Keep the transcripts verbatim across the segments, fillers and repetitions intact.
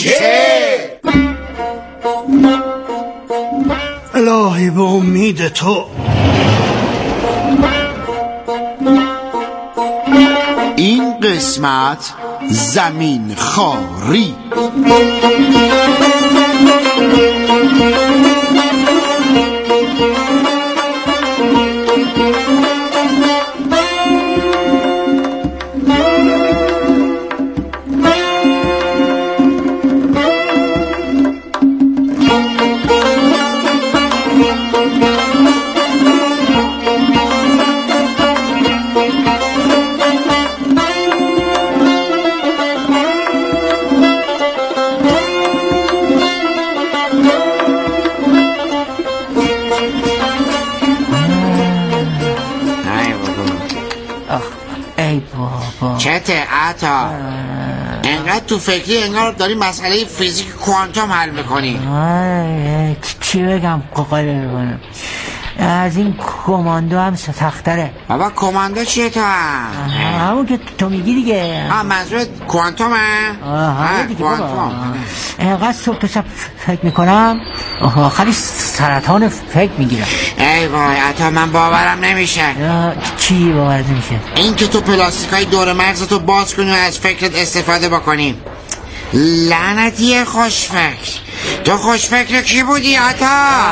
چه؟ الهی به امید تو. این قسمت زمین خواری. چته عطا انقدر تو فکری انگار داری مسئله فیزیک کوانتوم حل میکنی. چی بگم قاقل بکنم، از این کماندو هم سختره. بابا کماندو چیه تو هم؟ همون که تو میگی دیگه. ها منظورت کوانتومه؟ آه دیگه بابا. اینقدر صبح تا شب فکر میکنم آخرش سرطان فکر میگیرم. ای وای عطا من باورم نمیشه. چی باورت نمیشه؟ این که تو پلاستیکای دور مغزتو باز کنی و از فکرت استفاده بکنی. لعنتی خوشفکر. تو خوشفکر کی بودی عطا؟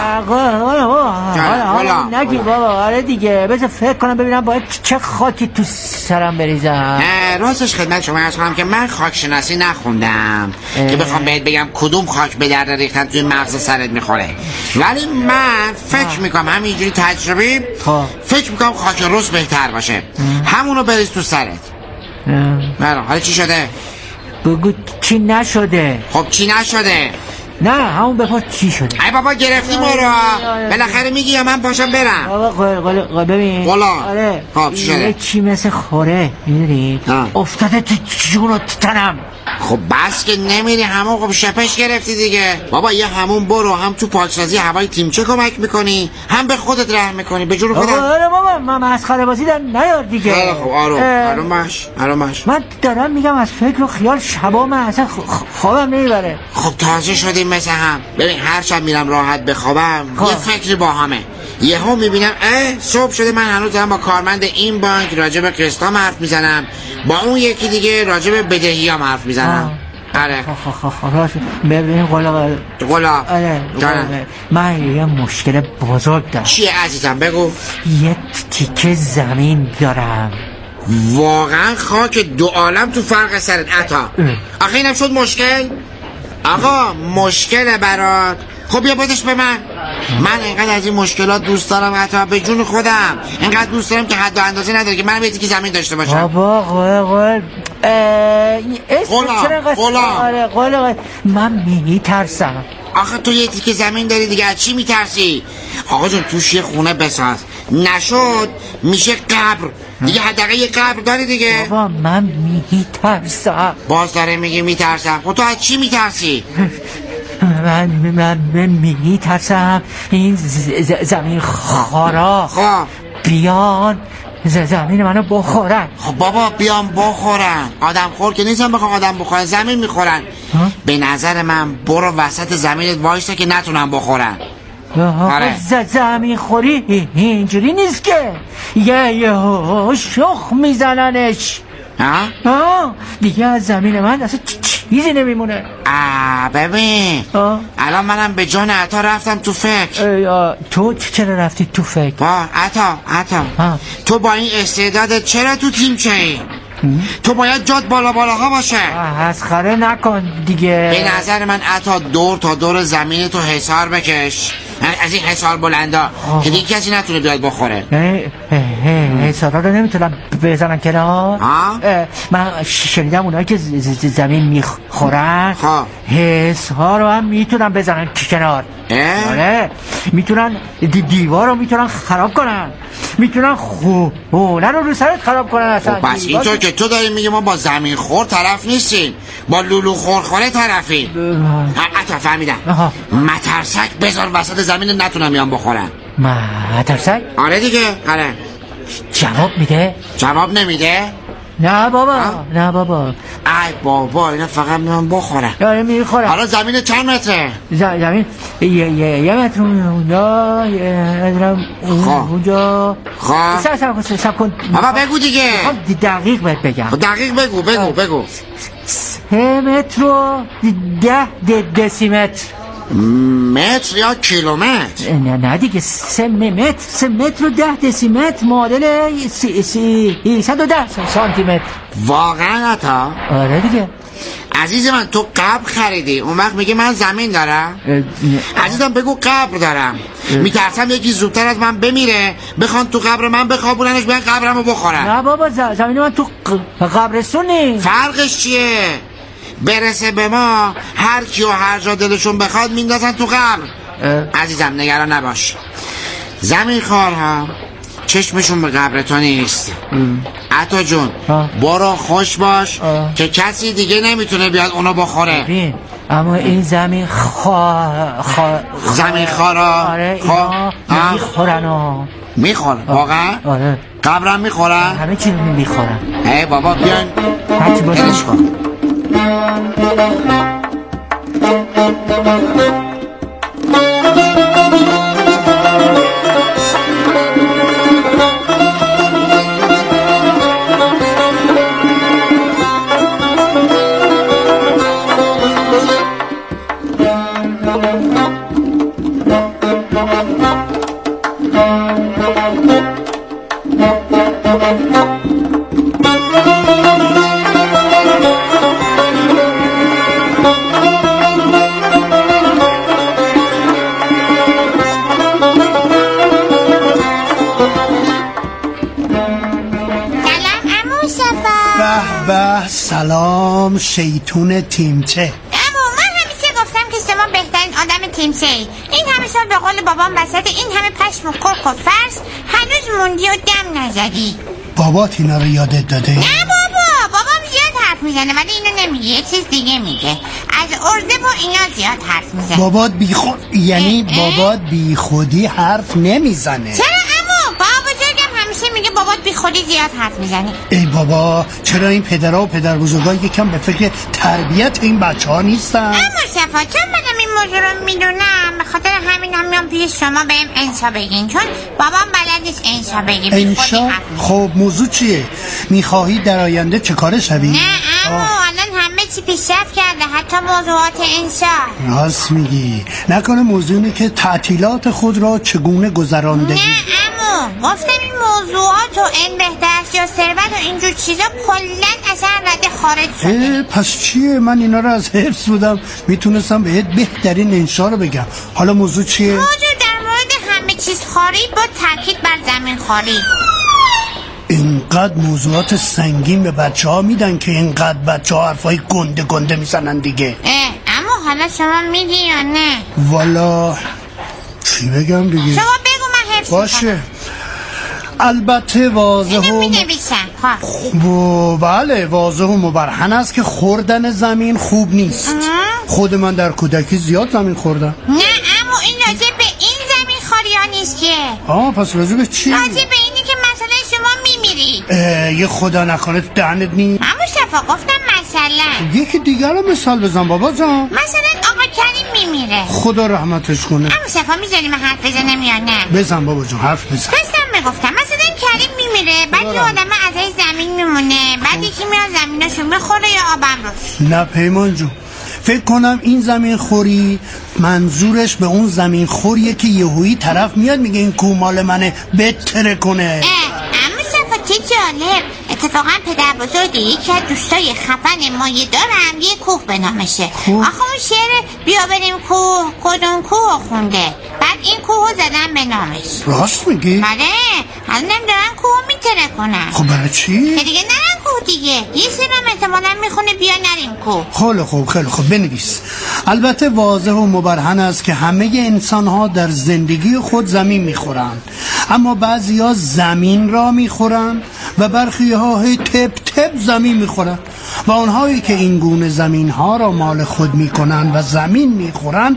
حالا نگی بابا. آره دیگه بذار فکر کنم ببینم باید چه خاکی تو سرم بریزم. راستش خدمت شما عرض کنم که من خاک شناسی نخوندم که بخوام بهت بگم کدوم خاک به درد ریختن توی مغز سرت میخوره، ولی من فکر میکنم همینجوری تجربی فکر میکنم خاک رس بهتر باشه. همونو بریز تو سرت. برای حالا چی شده؟ بگو چی نشده. خب چی نشده؟ نه همون بپرس چی شده. ای بابا گرفتی ما رو. بالاخره میگی یا من پاشم برم؟ بابا قل ببین قلا. آره خب چی شده؟ چی مثل خوره میدونی افتاده تو جون و تنم. خب بس که نمیری همون. خب شپش گرفتی دیگه. بابا یه همون برو، هم تو پاکسازی هوای تیمچه کمک میکنی، هم به خودت رحم میکنی. به جون خودم. آره بابا من مسخره بازی در نیار دیگه. خب آروم آروم باش آروم باش. من دارم میگم از فکر و خیال شبا من اصلا خوابم نمیبره. خب تازه شدیم مثل هم. ببین هر شب میرم راحت بخوابم یه فکری با همه. یهو میبینم اه صبح شده من هنوز دارم با کارمند این بانک راجع به قسطام حرف میزنم، با اون یکی دیگه راجع به بدهیام حرف میزنم. آره ببین قلا قلا آره من یه مشکل بزرگ دارم. چیه عزیزم بگو. یه تیکه زمین دارم. واقعا خاک دو عالم تو فرق سرت عطا. آخه اینم شد مشکل. آقا مشکله برات. خب بیا بدش به من. من اینقدر از این مشکلات دوست دارم حتی به جون خودم. اینقدر دوست دارم که حد و اندازه نداره که من بیتی که زمین داشته باشم. بابا قول قول قولا قولا آره قول من میترسم. آخه تو یه تیکه زمین داری دیگه، از چی میترسی؟ آقا جون توش یه خونه بساز، نشد میشه قبر دیگه. حداقل یه قبر داری دیگه. بابا من میترسم. باز داره میگه میترسم. خب تو از چی میترسی؟ من من من میترسم این زمین خارا خب بیان زمین منو بخورن. خب بابا بیان بخورن. آدم خور که نیستن بخوام آدم بخورن، زمین میخورن. به نظر من برو وسط زمینت وایستا که نتونن بخورن. آره. زمین خوری اینجوری نیست که یه یه شخ میزننش. ها؟ آه دیگه از زمین من اصلا چیزی نمیمونه. آه ببین الان منم به جان عطا رفتم تو فکر. تو چرا رفتی تو فکر؟ با عطا عطا تو با این استعدادت چرا تو تیم چهی؟ تو باید جات بالا بالاها باشه. مسخره نکن دیگه. به نظر من عطا دور تا دور زمین تو حصار بکش، از این حصار بلندا که دیگه کسی نتونه بیاد بخوره. حصارا رو نمیتونم بزنن کنار. من شنیدم اونایی که زمین میخورن حصار رو هم میتونن بزنن کنار. آره میتونن دیوار رو میتونن خراب کنن، میتونن خونه رو رو سرت خراب کنن اصلا. خب بس اینطور که تو داری میگه ما با زمین خور طرف نیستیم، با لولو خور خوره طرفیم. حتی فهمیدم. مترسک بذار وسط زمین نتونم بیان بخورن. مترسک؟ آره دیگه. آره جواب میده؟ جواب نمیده؟ نه بابا ها؟ نه بابا. ای بابا اینا فقط میان بخورن. آره میخورن. حالا زمین چند متره؟ زمین یه یه یه متر اونجا ندارم اونجا. خب سب سب کن سب کن بابا بگو دیگه. دقیق باید بگم. دقیق بگو بگو بگو. سه متر و ده دسیمتر. متر یا کیلومتر؟ نه نه دیگه سه متر سه متر و ده دسیمتر معادل سی سی صد و ده سانتی متر. واقعا تا؟ آره دیگه. عزیز من تو قبر خریدی اون وقت میگه من زمین دارم؟ عزیزم بگو قبر دارم. میترسم یکی زودتر از من بمیره بخوان تو قبر من بخوابوننش بیان قبرمو بخورن. نه بابا زمین من تو قبرستون نیست. فرقش چیه؟ برسه به ما هر کی و هر جا دلشون بخواد میندازن تو قبر. عزیزم نگران نباش. زمین خارها چشمشون به قبر تو نیست. عطا جون برو خوش باش اه. که کسی دیگه نمیتونه بیاد اونو بخوره. ببین اما این زمین خوا... خوا... زمین خارا آره اینا میخورن و میخورن واقعا؟ آره قبرم میخورن؟ همه چی میخورن. ای بابا بیان هرچی باشه هلش کن. سلام شیطون تیمچه. اما من همیشه گفتم که شما بهترین آدم تیمچه ای. این همه سال به قول بابام وسط این همه پشم و کرک و فرس هنوز موندی و دم نزدی. بابات اینا رو یادت داده؟ نه بابا بابام زیاد حرف میزنه ولی اینو نمیگه یه چیز دیگه میگه. از ارزه و اینا زیاد حرف میزنه. بابات بیخود یعنی بابات بیخودی حرف نمیزنه. چرا عمو؟ بابا بزرگم همیشه میگه بابات بیخودی زیاد حرف میزنه. ای بابا چرا این پدرها و پدر بزرگا یکم به فکر تربیت این بچه ها نیستن؟ اما شفا چون منم این موضوع رو میدونم به خاطر همین هم میام پیش شما بهم انشا بگین چون بابام بلد نیست انشا بگی. انشا؟ خب موضوع چیه؟ میخواهی در آینده چه کاره شوی؟ نه اما الان همه چی پیشرفت کرده حتی موضوعات انشا. راست میگی. نکنه موضوع اینه که تعطیلات خود را چگونه گذراندگی؟ نه اما گفتم این موضوعات و این بهداشت یا ثروت و اینجور چیزا کلن اصلا رده خارج شده. پس چیه؟ من اینا رو از حفظ بودم میتونستم بهت بهترین انشا رو بگم. حالا موضوع چیه؟ موضوع در مورد همه چیز خاری با تاکید بر زمین خاری. اینقدر موضوعات سنگین به بچه ها میدن که اینقدر بچه ها حرفای گنده گنده میزنن دیگه. اما حالا شما میگی یا نه؟ والا چی بگم دیگه؟ شما بگو من حفظ باشه. البته واضح و اینو می‌نویسم. خب بله واضح و مبرهن است که خوردن زمین خوب نیست. اه. خود من در کودکی زیاد زمین خوردم. نه اما این راجع به این زمین خاری ها نیست که. آه پس راجع به چی؟ راجع به اینی که مثلا شما میمیرید. یه خدا نکنه دهنت نی. اما شفا گفتم مثلا یکی دیگر رو مثال بزن بابا جان. مثلا آقا کریم میمیره خدا رحمتش کنه. اما شفا میذاری من حرف بزنم یا نه؟ بزن بابا جان حرف بزن. گفتم مثلا کریم میمیره بعد یه آدم ازش زمین میمونه بعد یکی میاد زمیناشو میخوره یا آبم روش. نه پیمان جون فکر کنم این زمین خوری منظورش به اون زمین خوریه که یهویی طرف میاد میگه این کوه مال منه بتره کنه. اما صفا چه جالب اتفاقا پدر بزرگ یکی از دوستای خفن مایه دارم یه کوه به نامشه. آخه اون شعر بیا بریم کوه کدوم کوه خونده بعد این کوه زدن به نامش. راست میگی؟ بله الان دارن کوه میتره کنن. خب برای چی؟ که دیگه نرن کوه دیگه یه سرم احتمالا میخونه بیا نریم کوه. خیلی خوب خیلی خوب بنویس. البته واضح و مبرهن است که همه انسان ها در زندگی خود زمین میخورند اما بعضی ها زمین را میخورند و برخی ها تپ تپ زمین میخورند و اونهایی که این گونه زمین ها را مال خود میکنند و زمین میخورند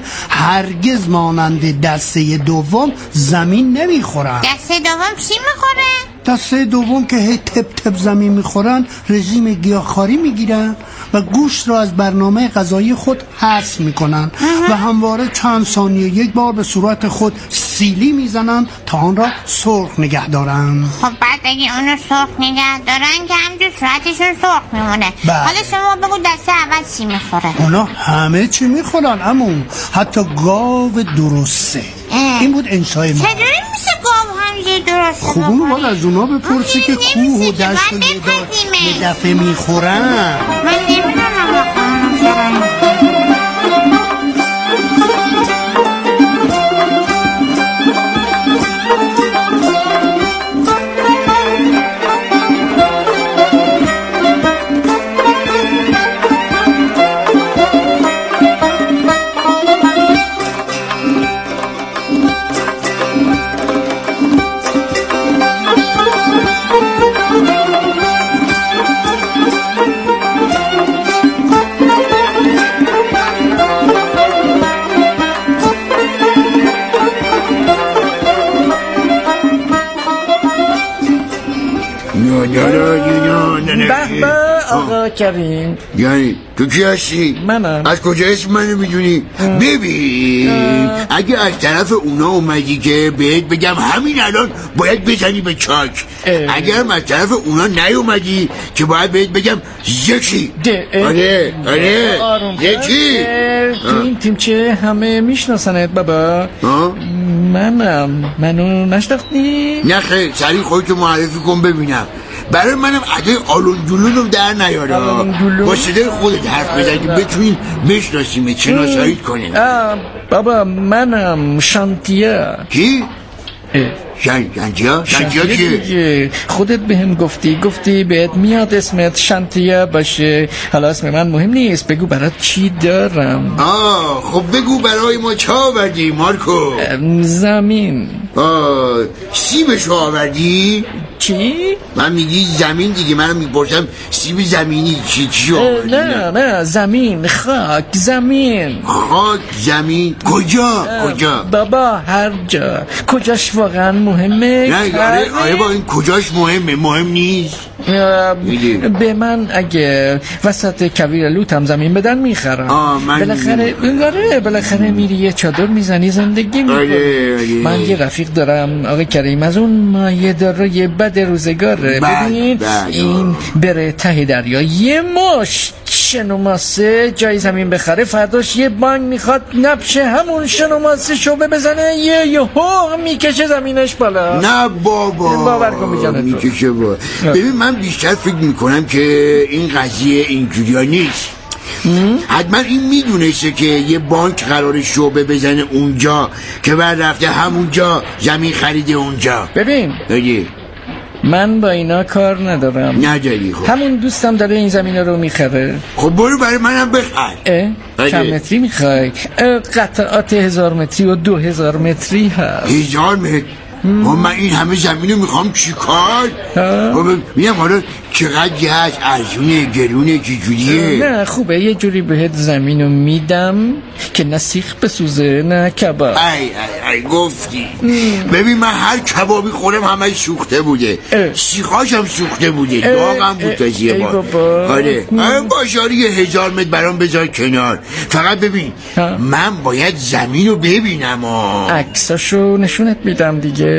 هرگز مانند دسته دوم زمین نمیخورند. دسته دوم چی میخوره؟ دسته دوم که هی تپ تپ زمین میخورن رژیم گیاهخواری میگیرن و گوشت را از برنامه غذایی خود حذف میکنن و همواره چند ثانیه یک بار به صورت خود سیلی میزنن تا آن را سرخ نگه دارن. خب بعد اگه اونو سرخ نگه دارن که همجور صورتشون سرخ میمونه. حالا شما بگو دسته اول چی میخوره؟ اونا همه چی میخورن امون، حتی گاو درسته. اه. این بود انشای ما. چجوری میشه گاو همجور درسته؟ خب اونو باید از اونا بپرسی که کوه و دشت و یه دفعه میخورن. من نمیدونم واقعا. آقا کریم. یعنی تو کی هستی؟ منم. از کجا اسم منو میدونی؟ ببین اگه از طرف اونا اومدی که بهت بگم همین الان باید بزنی به چاک، اگر از طرف اونا نیومدی که باید بهت بگم یکی. آره آره یکی. تو این تیم چه همه میشناسنت بابا؟ منم. منو نشناختی؟ نه خیلی سریع خودتو معرفی کن ببینم. برای منم عده آلون جلون رو در نیاره، با صدای خودت حرف بزن که بتونیم بشناسیم شناسایی کنیم. بابا منم شانتیه. کی؟ شانتیا؟ شانتیا چیه؟ خودت بهم گفتی گفتی بهت میاد اسمت شانتیا باشه. حالا اسم من مهم نیست، بگو برات چی دارم. آه خب بگو برای ما چه آوردی مارکو؟ زمین. آه سیبش آوردی؟ چی؟ من میگی زمین دیگه، منم میپرسم سیب زمینی چی چی آوردی؟ نه نه زمین خاک زمین. خاک زمین کجا؟ کجا؟ بابا هر جا. کجاش واقعا مهمه؟ نه آره آره با این کجاش مهمه مهم نیست. به من اگه وسط کویر لوتم زمین بدن میخرم. بالاخره آره بالاخره میری یه چادر میزنی زندگی میکنی. آره آره. من یه رفیق دارم آقای کریم از اون مایه داره بد روزگاره. ببین این بره ته دریا یه مشت شنوماسه جای زمین بخره، فرداش یه بانک میخواد نبشه همون شنوماسه شعبه بزنه یه یه حق میکشه زمینش بالا. نه بابا باور کن میجانه تو میکشه با. ببین من بیشتر فکر میکنم که این قضیه اینجوریا نیست. حتما این میدونسته که یه بانک قرار شعبه بزنه اونجا که بعد رفته همونجا زمین خریده اونجا. ببین بگی من با اینا کار ندارم. نداری؟ خب همون دوستم داره این زمین رو میخره. خب برو برای منم بخر. چند متری میخوای؟ قطعات هزار متری و دو هزار متری هست. هزار متری؟ من این همه زمین رو میخوام چی کار؟ میگم حالا چقدر هست؟ ارزونه گرونه چی جوریه؟ نه خوبه یه جوری بهت زمین رو میدم که نه سیخ بسوزه نه کباب. ای ای ای گفتی. ببین من هر کبابی خورم همه سوخته بوده، سیخاش هم سوخته بوده، داغم بود تا زیه بار. آره باشه آره یه هزار متر برام بذار کنار. فقط ببین من باید زمین رو ببینم. عکساشو نشونت میدم دیگه.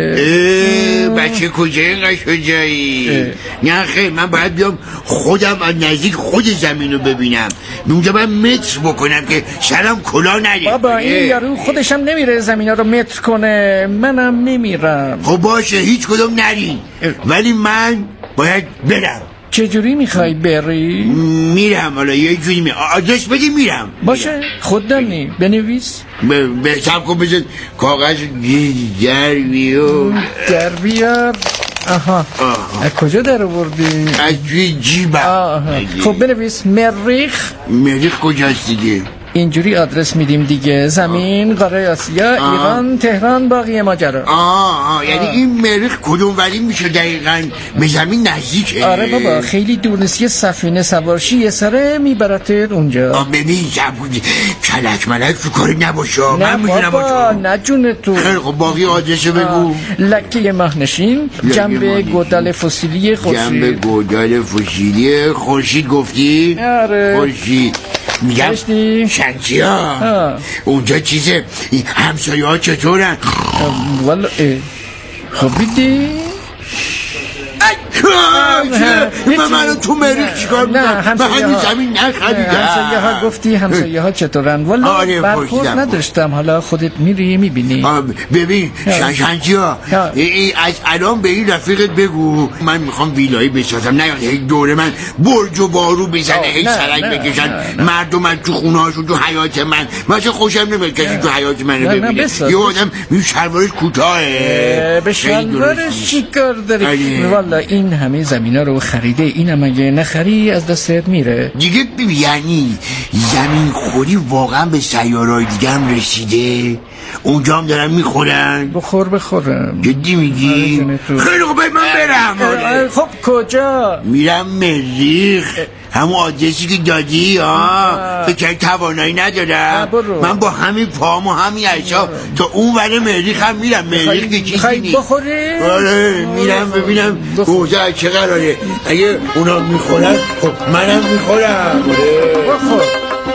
بچه کجا اینقدر شجایی؟ نه خیلی من باید بیام خودم از نزدیک خود زمین رو ببینم، اونجا باید متر بکنم که سرم کلا نره. بابا این یارو خودشم نمیره زمین رو متر کنه، منم نمیرم. خب باشه هیچ کدوم نرین ولی من باید برم. چجوری میخوای بری؟ میرم حالا یه جوری میرم آدرس بدی میرم. باشه خودمی بنویس. به سب کن بزن کاغذ در بیار در بیار. آها از کجا در آوردی؟ از توی جیبم. خب بنویس مریخ. مریخ کجاست دیگه؟ اینجوری آدرس میدیم دیگه. زمین، قاره آسیا، ایران، تهران، باقی ماجرا. آه آه یعنی این مریخ کدوم ولی میشه دقیقاً به زمین نزدیکه؟ آره بابا خیلی دور نیست، یه سفینه سوارشی یه سره میبرتت اونجا. آه ببین زبونی کلک ملک تو کاری نباشه. نه بابا نه جون تو. خیلی خب باقی آدرسه بگو. لکه ماهنشین، جنب گودال فسیلی خورشید. جنب گودال فسیلی خورشید گفتی؟ آره خورشید. میگم شنچی ها اونجا چیزه همسایه ها چطورن؟ والا خب بیدی من منو تو مریخ چیکار میکنم؟ من همین زمین نخریدم. همسایه ها گفتی همسایه ها چطورن؟ والا برخورد نداشتم. حالا خودت میری میبینی. ببین شنچی ها از الان به این رفیقت بگو من میخوام ویلایی بسازم، نه یعنی دوره من برج و بارو بزنه هی سرک بکشن مردم من تو خونه هاشون تو حیات من. من چه خوشم نمید کسی تو حیات من رو ببینه. یه آدم شلوارش کوتاهه. به شلوارش چی کار داری؟ والا این همه زمینا رو خریده، اینم اگه نخری از دستت میره دیگه. یعنی زمین خوری واقعا به سیارهای دیگه هم رسیده؟ اونجا هم دارن میخورن؟ بخور بخورم. جدی میگی؟ خیلی خوب من برم. خب کجا؟ میرم مریخ. همون آدرسی که دادی ها فکر توانایی ندارم. من با همین پام و همین عشا تا اون ور مریخ هم میرم. مریخ که چیزی نیست. بخوری؟ آره میرم ببینم گوزه چه قراره. اگه اونا میخورن خب منم میخورم. بخور.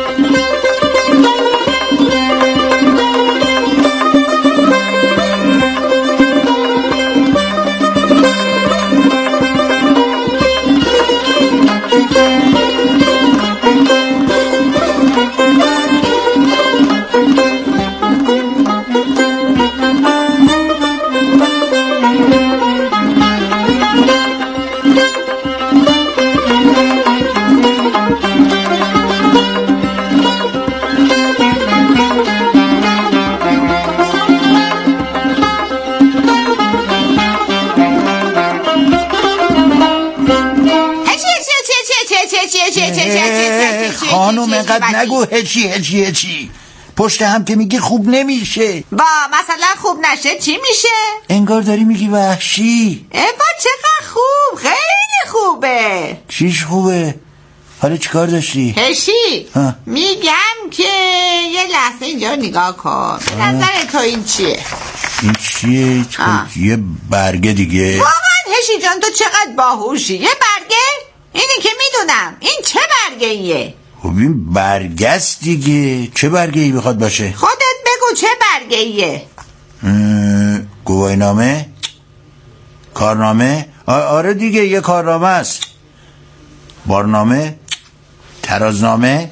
خانوم اینقدر نگو هچی هچی هچی. پشت هم که میگی خوب نمیشه. با مثلا خوب نشه چی میشه؟ انگار داری میگی وحشی. ای با چقدر خوب، خیلی خوبه. چیش خوبه؟ حالا چیکار داشتی؟ هشی میگم که یه لحظه اینجا نگاه کن. نظر تو این چیه؟ این چیه؟ یه برگه دیگه. واقعا هشی جان تو چقدر باهوشی. یه برگه؟ اینی که میدونم. این چه برگه ایه؟ خب این برگه است دیگه. چه برگه ای بخواد باشه؟ خودت بگو چه برگه ایه؟ گواهینامه؟ کارنامه؟ آره دیگه یه کارنامه است. بارنامه؟ ترازنامه؟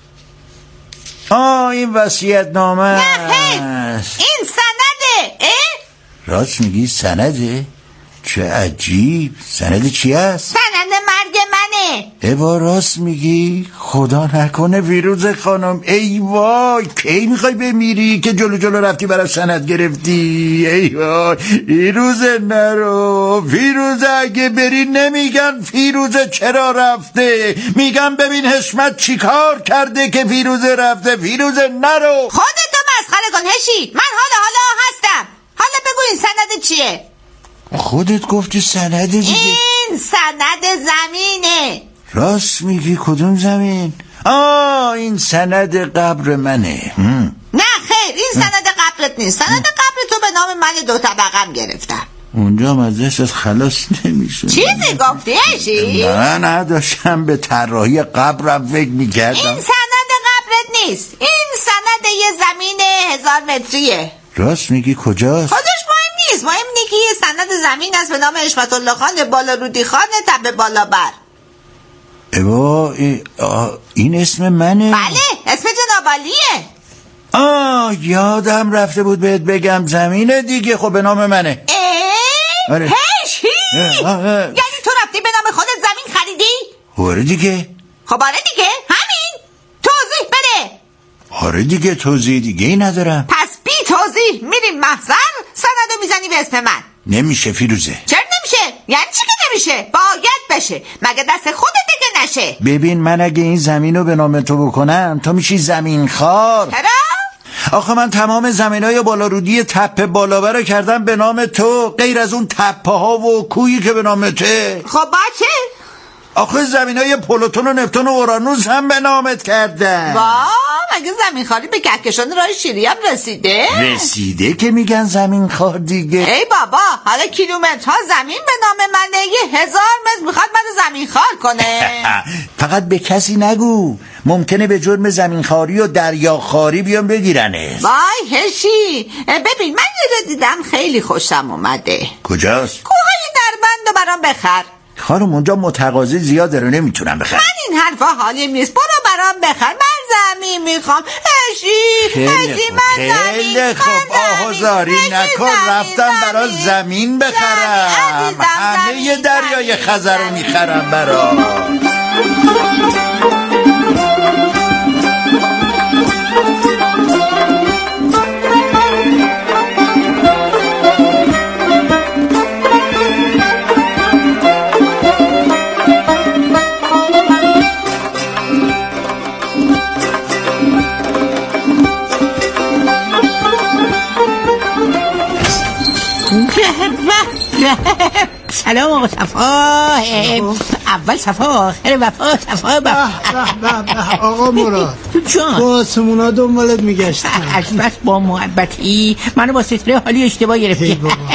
آه این وصیت‌نامه است. این سنده. اه؟ راست میگی سنده؟ چه عجیب. سند چی است؟ سند مرگ منه. ایوا راست میگی؟ خدا نکنه فیروز خانم. ای وای کی میخوای بمیری که جلو جلو رفتی برای سند گرفتی؟ ای وای فیروز نرو. فیروز اگه بری نمیگن فیروز چرا رفته، میگن ببین حشمت چی کار کرده که فیروز رفته. فیروز نرو. خودتو مسخره کن هشی. من حالا حالا هستم. حالا بگو این سند چیه؟ خودت گفتی سند دیگه. این سند زمینه. راست میگی. کدوم زمین؟ آه این سند قبر منه. هم. نه خیر این سند قبرت نیست. سند قبر تو به نام من دو طبقم گرفتم. اونجا هم از دستت خلاص نمیشه. چیزی گفتی هشی؟ نه نه داشتم به طراحی قبرم فکر میکردم. این سند قبرت نیست. این سند یه زمین هزار متریه. راست میگی. کجاست؟ خودش مهم نیست. مهم اینه که یه سند زمین است به نام حشمت الله خان بالا رودی خان تبه بالا بر. ایوا این اسم منه؟ بله اسم جنابالیه. آه یادم رفته بود بهت بگم زمینه دیگه. خب به نام منه. اه؟ آره. هشی یعنی تو رفتی به نام خودت زمین خریدی؟ آره دیگه. خب آره دیگه همین. توضیح بده. آره دیگه توضیح دیگه ای ندارم. پس بی توضیح میریم محضر سندو میزنی به اسم من. نمیشه فیروزه. چرا نمیشه؟ یعنی چی که نمیشه؟ باید بشه. مگه دست خودت دیگه نشه. ببین من اگه این زمین رو به نام تو بکنم تو میشی زمین خار. چرا؟ آخه من تمام زمینای بالارودی تپه بالاوه رو کردم به نام تو، غیر از اون تپه ها و کویی که به نام ته. خب باشه. آخه زمینای پلوتون و نپتون و اورانوس هم به نامت کردن. وا مگه زمین خالی به کهکشان راه شیری هم رسیده؟ رسیده که میگن زمین خار دیگه. ای بابا حالا کیلومترها زمین به نام منه، یه هزار متر میخواد منو زمین خار کنه. فقط به کسی نگو، ممکنه به جرم زمین خاری و دریا خاری بیان بگیرنه. وای هشی ببین من یه رو دیدم خیلی خوشم اومده. کجاست؟ کوههای دربند رو برام بخر. خانم اونجا متقاضی زیاده رو نمیتونم بخرم. من این حرفا حالیم نیست، برو برام بخر. من زمین میخوام. هشی هشی من خیلی زمین. خیلی خوب آهوزاری نکن، رفتم برا زمین بخرم. همه یه دریای خزر رو میخرم برا. سلام آقا صفا. اول صفا آخر وفا. صفا آقا مراد جان با آسمونا دنبالت میگشتم. از بس با محبتی منو با ستره حالی اشتباه گرفتی.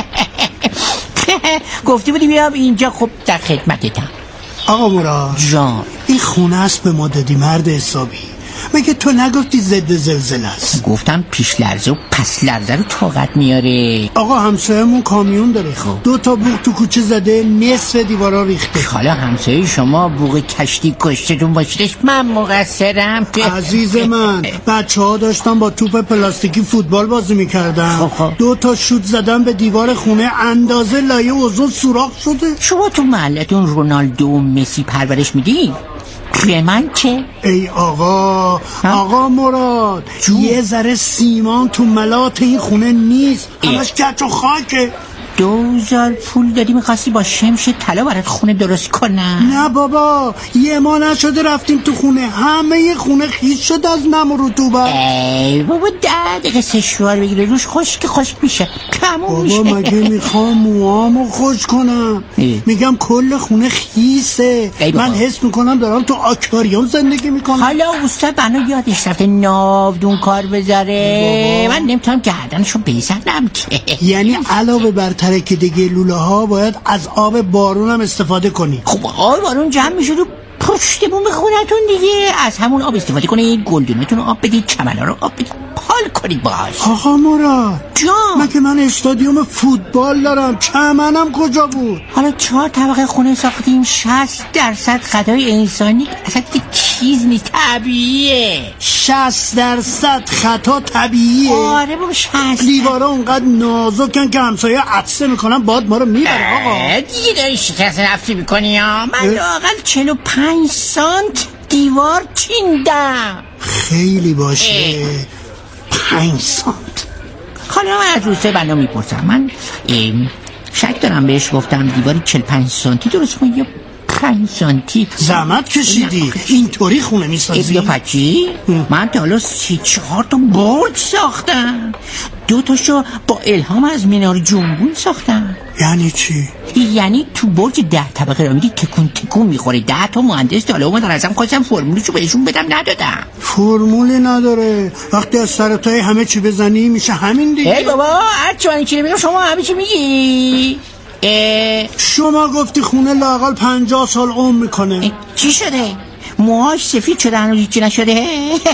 گفتی بودی بیام اینجا. خب در خدمتتم آقا مراد جان. این خونه است به ما دادی مرد حسابی. مگه تو نگفتی ضد زلزله است؟ گفتم پیش لرزه و پس لرزه رو طاقت میاره. آقا همسایه‌مون کامیون داره. خب دو تا بوق تو کوچه زده، نصف دیوارا ریخته. حالا همسایه شما بوق کشتی کشتتون باشیدش من مقصرم؟ عزیز من بچه ها داشتن با توپ پلاستیکی فوتبال بازی میکردن. خب خب. دو تا شوت زدن به دیوار خونه، اندازه لایه اوزون سوراخ شده. شما تو محلتون رونالدو و مسی پرورش میدی؟ به من چه؟ ای آقا آقا مراد جو. یه ذره سیمان تو ملات این خونه نیست، همش گچ و خاکه. دوزار پول دادی میخواستی با شمش طلا برات خونه درست کنم؟ نه بابا یه ما نشده رفتیم تو خونه، همه خونه خیس شد از نم و رطوبت. ای بابا ده دقیقه سشوار بگیره روش خشک خشک میشه کمون میشه. بابا مگه میخوام موامو خوش کنم؟ ای. میگم کل خونه خیسه. من حس میکنم دارم تو آکواریوم زندگی میکنم. حالا اوستا بنا یادش رفته ناودون کار بذاره. من نمیتونم گردنشو بزنم که. یعنی علاوه بر ترکیدگی لوله ها باید از آب بارون هم استفاده کنی. خب آب بارون جمع میشه رو پشت بوم خونتون دیگه. از همون آب استفاده کنید، گلدونتون رو آب بدید، چمنا رو آب بدید، حال کنید باش. آقا مراد جان مگه من استادیوم فوتبال دارم، چمنم کجا بود؟ حالا چهار طبقه خونه ساختیم، شصت درصد خطای انسانی اصلا چیز نیست، طبیعیه. شصت درصد خطا طبیعیه؟ آره بابا شصت. دیوارا اونقدر نازکن که همسایه عطسه میکنن باد ما رو میبره. آقا دیگه داری شکست نفسی میکنی یا؟ من لااقل چهل و پنج سانت دیوار چیندم. خیلی باشه پنج سانت. حالا من از روسه بنا میپرسم، من شک دارم بهش گفتم دیواری چهل پنج سانتی درست کنی یا پنج سانتی؟ زحمت کشیدی اینطوری خونه میسازی؟ یا پچی من تا حالا سی چهار تا برج ساختم، دو تاشو با الهام از مینار جنبون ساختم. یعنی چی؟ یعنی تو برج ده طبقه را میدی تکون تکون میخوره. ده تا مهندس تا حالا اومدن ازم خواستم فرمولشو بهشون بدم ندادم. فرمولی نداره، وقتی از سرتای همه چی بزنی میشه همین دیگه. ای بابا هرچی من چی نمیگم شما همه چی میگی. شما گفتی خونه لااقل پنجاه سال عمر میکنه. چی شده؟ موهاش سفید شده هنوز هیچی نشده؟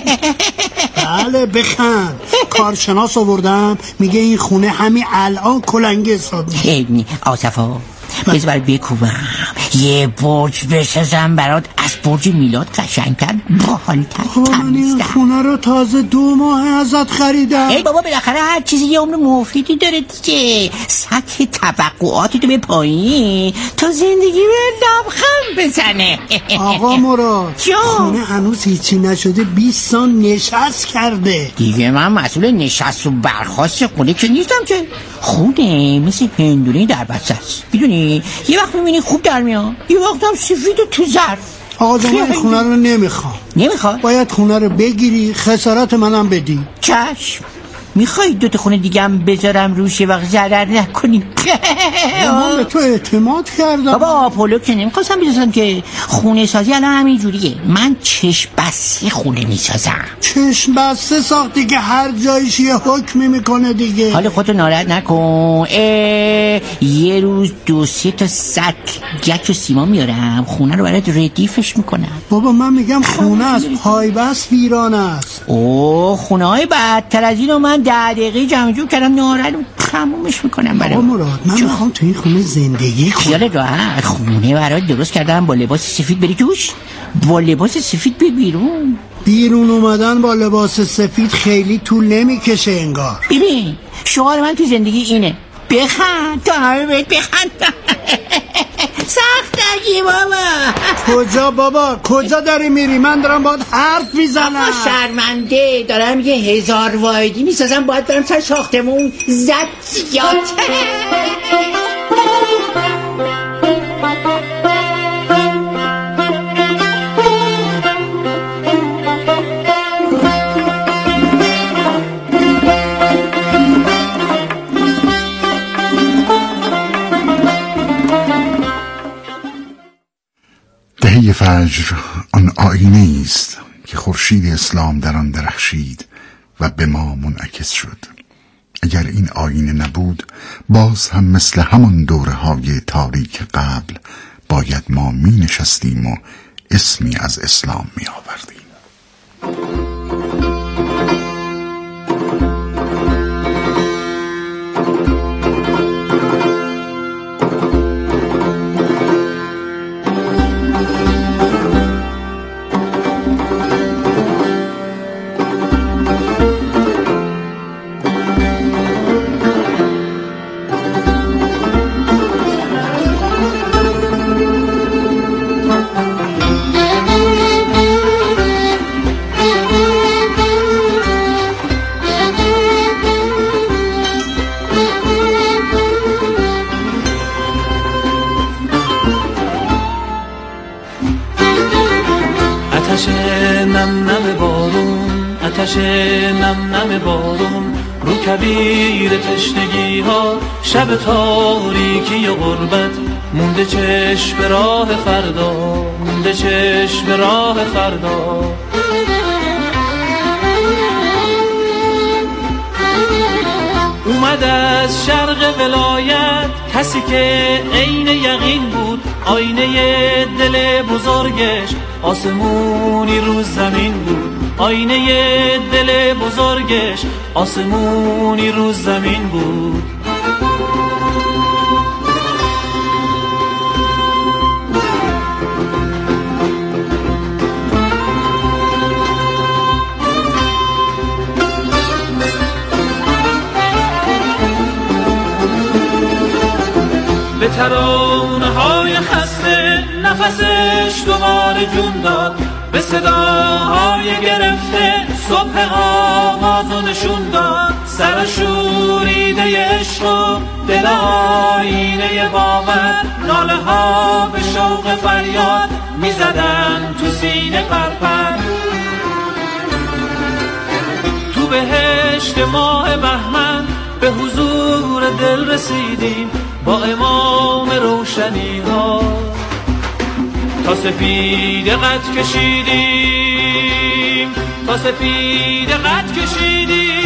بله بخند. کارشناس آوردم میگه این خونه همین الان کلنگی حساب میشه. خیلی آصفا بذار برات بکوبم یه برج بسازم برات، از برج میلاد قشنگتر باحالتر تمیزتر. من این خونه رو تازه دو ماه ازت خریدم. ای بابا بالاخره هر چیزی یه عمر مفیدی داره دیگه. سطح توقعاتتو به پایین تا زندگی به لبخند بزنه. آقا مراد خونه هنوز هیچی نشده، بیست سال نشست کرده دیگه. من مسئول نشست و برخاست خونه که نیستم که. خونه مثل هندونه در بسته است میدونی، یه وقت میبینی خوب در میاد، یه وقت هم سفید و تو زرد. آقا جان من خونه رو نمیخوام. نمیخوام؟ باید خونه رو بگیری خسارت منم بدی. چشم. میخوای دوتا خونه دیگه هم بذارم روش یه وقت ضرر نکنیم؟ من به تو اعتماد کردم. بابا آپولو که نمیخواستم بسازم که خونه سازی الان همین جوریه. من چشم بسته خونه میسازم. چشم بسته ساختی که هر جایش یه حکمی میکنه دیگه. حالا خودتو ناراحت نکن. یه روز دو سه تا سک گچ و سیمان میارم خونه رو برات ردیفش میکنم. بابا من میگم خونه از پای بس ویران است. اوه خونه های بدتر از اینو من ده دقیقه جمع جور کردم ناراحت تمومش میکنم برام. بابا مراد من میخوام تو این خونه زندگی کنم. خیال راحت خونه برات درست کردم با لباس سفید بری توش. با لباس سفید بی بیرون. بیرون اومدن با لباس سفید خیلی طول نمیکشه انگار. ببین شعار من تو زندگی اینه بخند تا همه بهت بخند. سخت نگی بابا. کجا بابا کجا داری میری؟ من دارم باید حرف میزنم. آقا شرمنده دارم یه هزار واحدی میسازم باید برم سر ساختمون زد زیاد. دهه فجر آن آینه است که خورشید اسلام در آن درخشید و به ما منعکس شد. اگر این آینه نبود باز هم مثل همان دوره های تاریک قبل باید ما می نشستیم و اسمی از اسلام می آوردیم. آتش نم نم بارون رو کبیر تشنگی ها شب تاریکی غربت مونده چشم به راه فردا مونده چشم به راه فردا اومد از شرق ولایت کسی که عین یقین بود آینه دل بزرگش آسمونی رو زمین بود آینه دل بزرگش آسمونی رو زمین بود به ترانه های خسته نفسش دوباره جون داد به صداهای گرفته صبح آوازو نشون داد سر شوریده عشق و دل آینه باور ناله ها به شوق فریاد میزدن تو سینه پرپر تو بهشت ماه بهمن به حضور دل رسیدیم با امام روشنی ها تا سفید قد کشیدیم تا سفید قد کشیدیم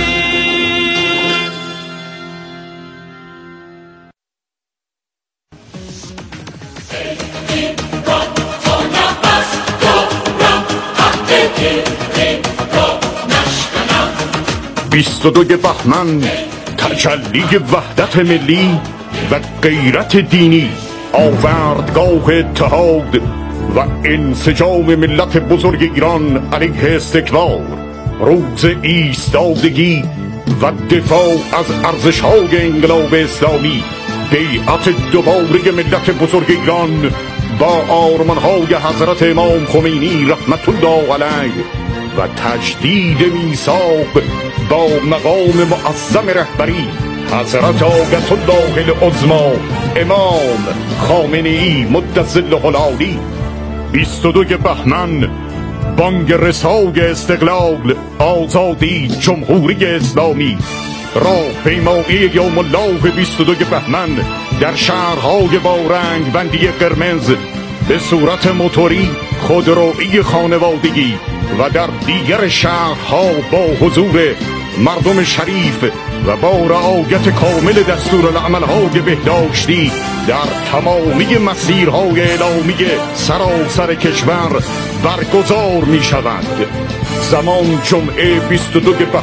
بیست و دوی بهمن تجلی وحدت ملی و غیرت دینی آوردگاه اتحاد و انسجام ملت بزرگ ایران علیه استقلال روز ایستادگی و دفاع از ارزش‌های انقلاب اسلامی بیعت دوباره ملت بزرگ ایران با آرمان‌های حضرت امام خمینی رحمت الله علیه و تجدید میثاق با مقام معظم رهبری حضرت آیت الله العظمی امام خامنه‌ای مدظله العالی بیست و دو بهمن بانگ رسای استقلال، آزادی، جمهوری اسلامی. راهپیمایی یوم الله بیست و دو بهمن در شهرهای با رنگ بندی قرمز به صورت موتوری، خودروئی، خانوادگی و در دیگر شهرها با حضور مردم شریف و با رعایت کامل دستورالعمل‌های بهداشتی در تمامی مسیرهای اعلامی سراسر کشور برگزار می شود. زمان جمعه بیست و دو